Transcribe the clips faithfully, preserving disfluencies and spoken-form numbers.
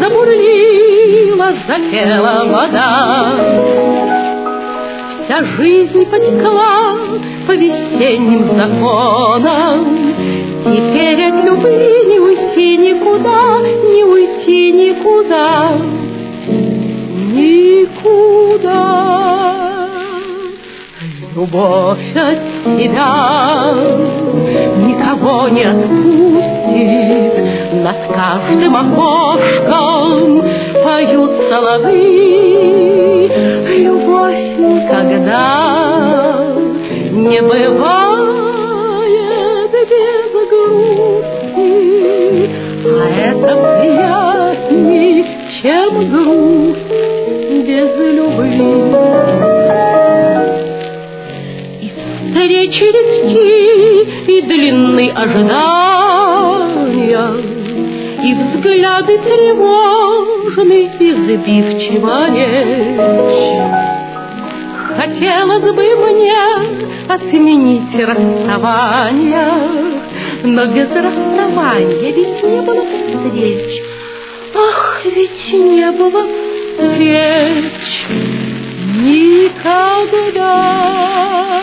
забурлила, запела вода. Вся жизнь потекла по весенним законам. Теперь от любви не уйти никуда, не уйти никуда, никуда. Любовь от тебя никого не отпустит, над каждым окошком поют соловьи. Любовь никогда не бывает без грусти, а это приятней, чем грусть без любви. Встречи легки и длинные ожидания, и взгляды тревожны, и сбивчива речь. Хотелось бы мне отменить расставание, но без расставания ведь не было встреч. Ах, ведь не было встреч никогда.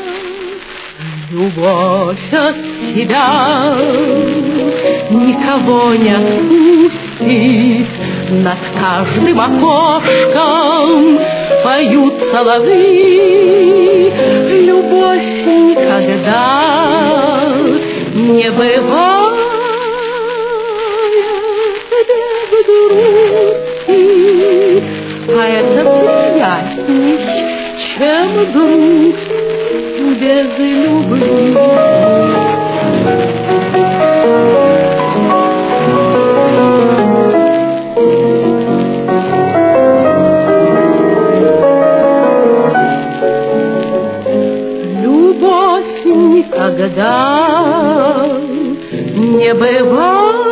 Любовь от тебя никого не отпустит, над каждым окошком поют соловьи. Любовь никогда не бывает без грусти, а это приятней, чем грусть без любви. Любовь никогда не бывает